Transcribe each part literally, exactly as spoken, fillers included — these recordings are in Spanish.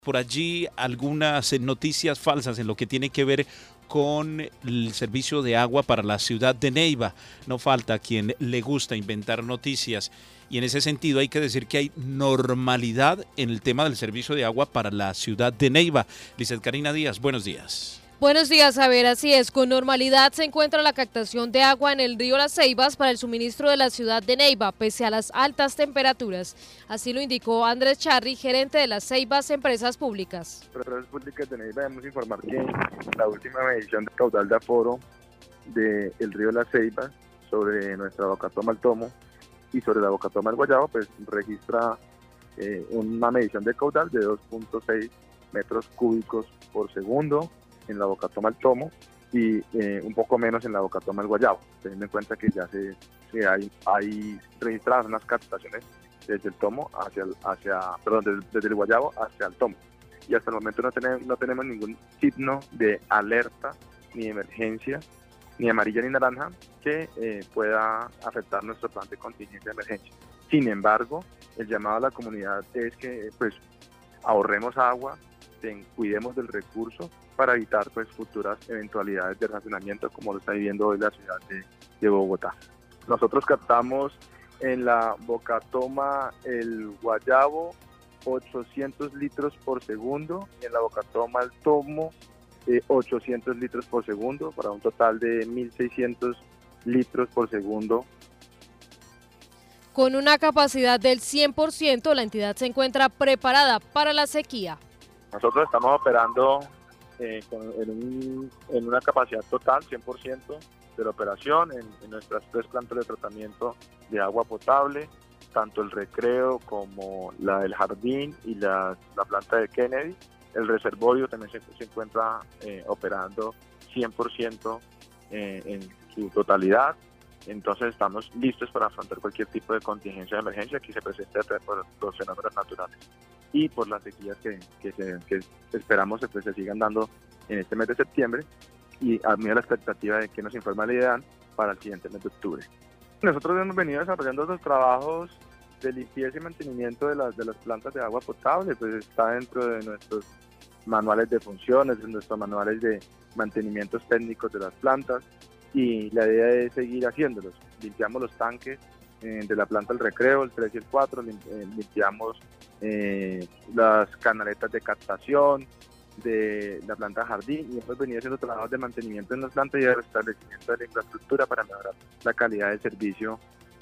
Por allí algunas noticias falsas en lo que tiene que ver con el servicio de agua para la ciudad de Neiva. No falta quien le gusta inventar noticias y en ese sentido hay que decir que hay normalidad en el tema del servicio de agua para la ciudad de Neiva. Lizeth Karina Díaz, buenos días. Buenos días, a ver, así es, con normalidad se encuentra la captación de agua en el río Las Ceibas para el suministro de la ciudad de Neiva, pese a las altas temperaturas. Así lo indicó Andrés Charri, gerente de Las Ceibas Empresas Públicas. Empresas Públicas de Neiva debemos informar que la última medición de caudal de aforo del río Las Ceibas sobre nuestra Bocatoma al Tomo y sobre la Bocatoma al Guayabo, pues registra eh, una medición de caudal de dos punto seis metros cúbicos por segundo en la Bocatoma al Tomo y eh, un poco menos en la Bocatoma al Guayabo, teniendo en cuenta que ya se, se hay, hay registradas unas captaciones desde el Tomo hacia, el, hacia perdón, desde, desde el Guayabo hacia el Tomo. Y hasta el momento no tenemos, no tenemos ningún signo de alerta, ni de emergencia, ni amarilla ni naranja, que eh, pueda afectar nuestro plan de contingencia de emergencia. Sin embargo, el llamado a la comunidad es que pues ahorremos agua, cuidemos del recurso para evitar pues futuras eventualidades de racionamiento como lo está viviendo hoy la ciudad de, de Bogotá. Nosotros captamos en la Bocatoma el Guayabo ochocientos litros por segundo y en la Bocatoma el Tomo eh, ochocientos litros por segundo para un total de mil seiscientos litros por segundo. Con una capacidad del cien por ciento, la entidad se encuentra preparada para la sequía. Nosotros estamos operando eh, con, en, un, en una capacidad total, cien por ciento de la operación, en, en nuestras tres plantas de tratamiento de agua potable, tanto el Recreo como la del Jardín y la, la planta de Kennedy. El reservorio también se, se encuentra eh, operando cien por ciento eh, en su totalidad. Entonces estamos listos para afrontar cualquier tipo de contingencia de emergencia que se presente por los fenómenos naturales y por las sequías que, que, se, que esperamos que pues, se sigan dando en este mes de septiembre y a mí la expectativa de que nos informe la IDEAN para el siguiente mes de octubre. Nosotros hemos venido desarrollando los trabajos de limpieza y mantenimiento de las, de las plantas de agua potable, pues está dentro de nuestros manuales de funciones, de nuestros manuales de mantenimientos técnicos de las plantas y la idea es seguir haciéndolos. Limpiamos los tanques eh, de la planta del Recreo, el tres y el cuatro, lim, eh, limpiamos eh, las canaletas de captación de la planta Jardín y hemos venido haciendo trabajos de mantenimiento en las plantas y de restablecimiento de la infraestructura para mejorar la calidad del servicio.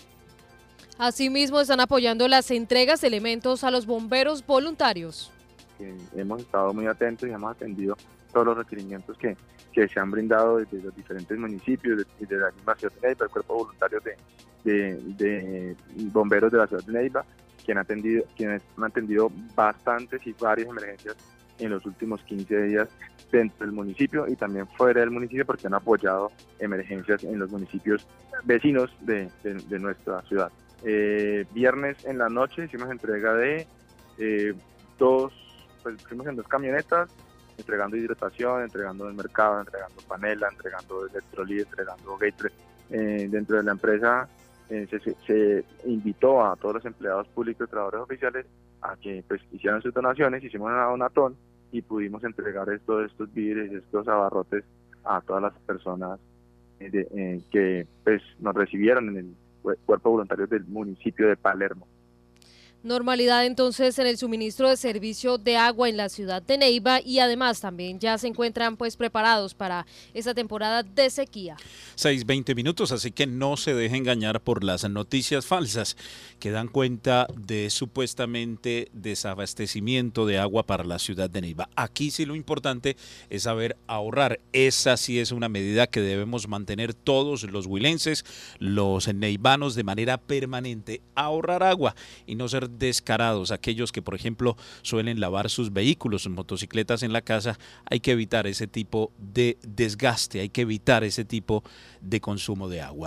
Asimismo, están apoyando las entregas de elementos a los bomberos voluntarios. Eh, hemos estado muy atentos y hemos atendido todos los requerimientos que, que se han brindado desde los diferentes municipios, desde la misma ciudad de Neiva, el cuerpo voluntario de, de, de bomberos de la ciudad de Neiva, quien ha atendido, quienes han atendido bastantes y varias emergencias en los últimos quince días dentro del municipio y también fuera del municipio porque han apoyado emergencias en los municipios vecinos de, de, de nuestra ciudad. Eh, viernes en la noche hicimos entrega de eh, dos, pues fuimos en dos camionetas, entregando hidratación, entregando el mercado, entregando panela, entregando electrolit, entregando Gatorade. Eh, dentro de la empresa eh, se, se, se invitó a todos los empleados públicos y trabajadores oficiales a que pues hicieran sus donaciones, hicimos una donatón y pudimos entregar estos, estos víveres, estos abarrotes a todas las personas eh, de, eh, que pues nos recibieron en el cuerpo voluntario del municipio de Palermo. Normalidad entonces en el suministro de servicio de agua en la ciudad de Neiva y además también ya se encuentran pues preparados para esta temporada de sequía. seis veinte minutos, así que no se deje engañar por las noticias falsas que dan cuenta de supuestamente desabastecimiento de agua para la ciudad de Neiva. Aquí sí lo importante es saber ahorrar. Esa sí es una medida que debemos mantener todos los huilenses, los neivanos de manera permanente, ahorrar agua y no ser descarados. Aquellos que por ejemplo suelen lavar sus vehículos, sus motocicletas en la casa, hay que evitar ese tipo de desgaste, hay que evitar ese tipo de consumo de agua.